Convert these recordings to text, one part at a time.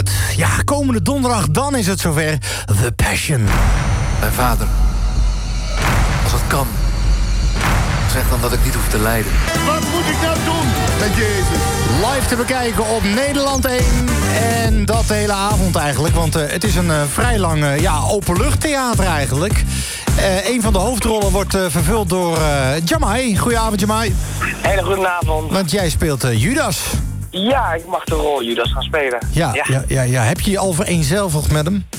het. Ja, komende donderdag, dan is het zover. The Passion. Mijn vader, als het kan, zeg dan dat ik niet hoef te lijden. Wat moet ik nou doen met Jezus? Live te bekijken op Nederland 1. En dat de hele avond eigenlijk. Want het is een vrij lang openluchttheater eigenlijk. Een van de hoofdrollen wordt vervuld door Jamai. Goedenavond, Jamai. Hele goede avond. Want jij speelt Judas. Ja, ik mag de rol Judas gaan spelen. Ja. Heb je je al vereenzelvigd met hem?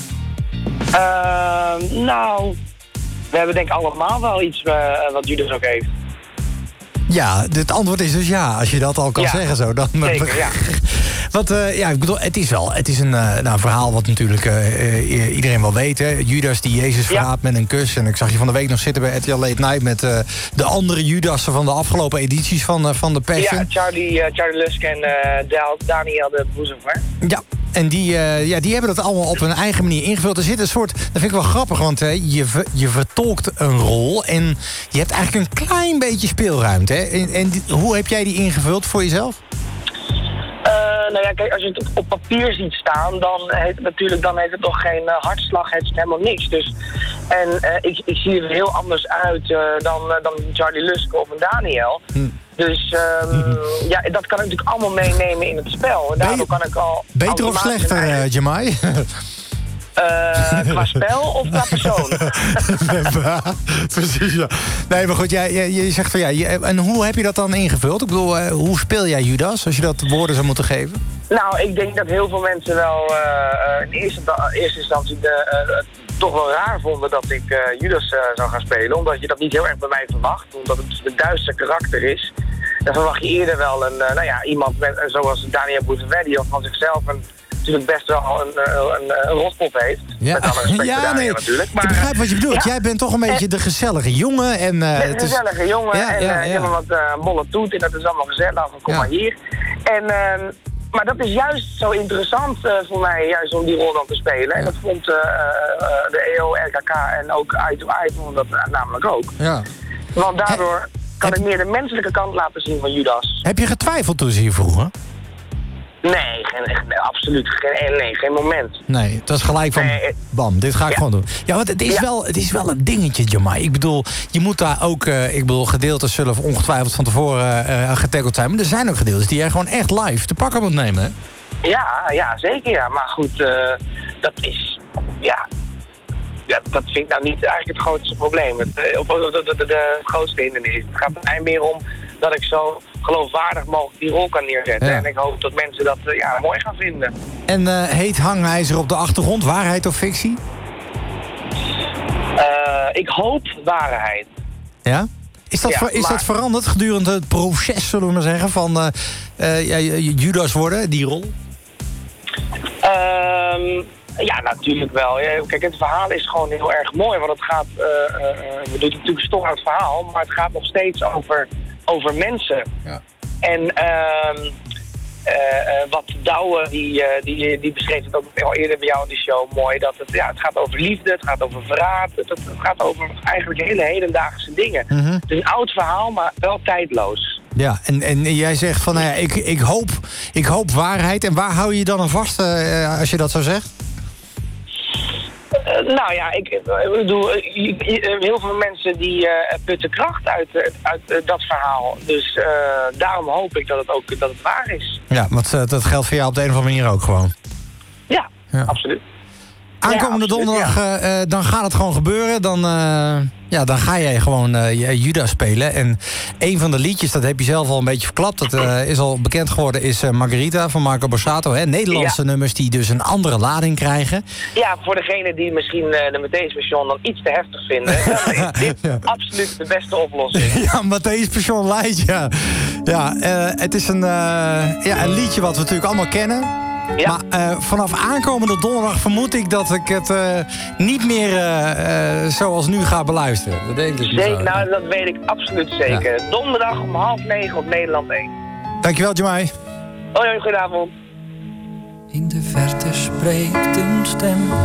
Nou, we hebben denk ik allemaal wel iets wat Judas ook heeft. Ja, het antwoord is dus ja. Als je dat al kan zeggen zo. Dan, zeker, ja. Want ik bedoel, het is een verhaal wat natuurlijk iedereen wel weet. Hè? Judas die Jezus verraadt met een kus. En ik zag je van de week nog zitten bij RTL Late Night... met de andere Judassen van de afgelopen edities van de Passion. Ja, Charlie Lusk en Daniel de Boezemer. Ja. En die hebben dat allemaal op hun eigen manier ingevuld. Er zit een soort, dat vind ik wel grappig, want je vertolkt een rol... en je hebt eigenlijk een klein beetje speelruimte. Hè? En hoe heb jij die ingevuld voor jezelf? Nou ja, kijk, als je het op papier ziet staan, dan heeft het nog geen hartslag, heeft het helemaal niks. Dus, en ik zie er heel anders uit dan Charlie Lusk of een Daniel. Dus dat kan ik natuurlijk allemaal meenemen in het spel. En daardoor kan ik al... Beter of slechter, Jamai? Qua spel of qua persoon? Precies, ja. Nee, maar goed, je zegt van en hoe heb je dat dan ingevuld? Ik bedoel, hoe speel jij Judas, als je dat woorden zou moeten geven? Nou, ik denk dat heel veel mensen wel in eerste instantie toch wel raar vonden dat ik Judas zou gaan spelen. Omdat je dat niet heel erg bij mij verwacht. Omdat het een duister karakter is. Dan verwacht je eerder wel iemand zoals Daniel Boezemer, of van zichzelf natuurlijk best wel een rotpop heeft. Ja. Met alle respect voor Daniel natuurlijk. Maar, ik begrijp wat je bedoelt. Jij bent toch een beetje de gezellige jongen. De gezellige jongen. Je hebt wat bolle toet en dat is allemaal gezellig. Kom maar hier. Maar dat is juist zo interessant voor mij, juist om die rol dan te spelen. En dat vond de EO, RKK en ook Eye to Eye vond dat namelijk ook. Ja. Want daardoor kan ik meer de menselijke kant laten zien van Judas. Heb je getwijfeld toen ze je vroegen? Nee, absoluut geen moment. Nee, het was gelijk van, bam, dit ga ik gewoon doen. Ja, want het is wel een dingetje, Jamai. Ik bedoel, je moet daar ook, gedeeltes zullen ongetwijfeld van tevoren getackled zijn. Maar er zijn ook gedeeltes die jij gewoon echt live te pakken moet nemen, hè? Ja, zeker ja. Maar goed, dat is, dat vind ik nou niet eigenlijk het grootste probleem. De grootste hindernis. Het gaat bij mij meer om dat ik zo geloofwaardig mogelijk die rol kan neerzetten. Ja. En ik hoop dat mensen dat mooi gaan vinden. En heet hangijzer op de achtergrond, waarheid of fictie? Ik hoop waarheid. Ja? Is dat veranderd gedurende het proces, zullen we maar zeggen, van Judas worden, die rol? Ja, natuurlijk wel. Kijk, het verhaal is gewoon heel erg mooi, want het gaat... we doen natuurlijk stom uit het verhaal, maar het gaat nog steeds over mensen. Ja. En wat Douwe, die beschreef het ook al eerder bij jou in de show mooi, dat het gaat over liefde, het gaat over verraad, het gaat over eigenlijk hele hedendaagse dingen. Mm-hmm. Het is een oud verhaal, maar wel tijdloos. Ja, en jij zegt van, ik hoop waarheid. En waar hou je dan aan vast als je dat zo zegt? Ik bedoel, heel veel mensen die putten kracht uit dat verhaal. Dus daarom hoop ik dat het waar is. Ja, want dat geldt voor jou op de een of andere manier ook gewoon. Ja. Absoluut. Aankomende donderdag, dan gaat het gewoon gebeuren. Dan ga jij gewoon Judas spelen. En een van de liedjes, dat heb je zelf al een beetje verklapt. Dat is al bekend geworden, is Margarita van Marco Borsato. Hè? Nederlandse nummers die dus een andere lading krijgen. Ja, voor degene die misschien de Matthäus Passion dan iets te heftig vinden. Dan is dit absoluut de beste oplossing. Ja, Matthäus Passion Light, ja. Het is een liedje wat we natuurlijk allemaal kennen. Ja. Maar vanaf aankomende donderdag vermoed ik dat ik het niet meer zoals nu ga beluisteren. Dat denk ik niet. Nou, dat weet ik absoluut zeker. Ja. Donderdag om 20:30 op Nederland 1. Dankjewel, Jamai. Hoi, goedenavond. In de verte spreekt een stem.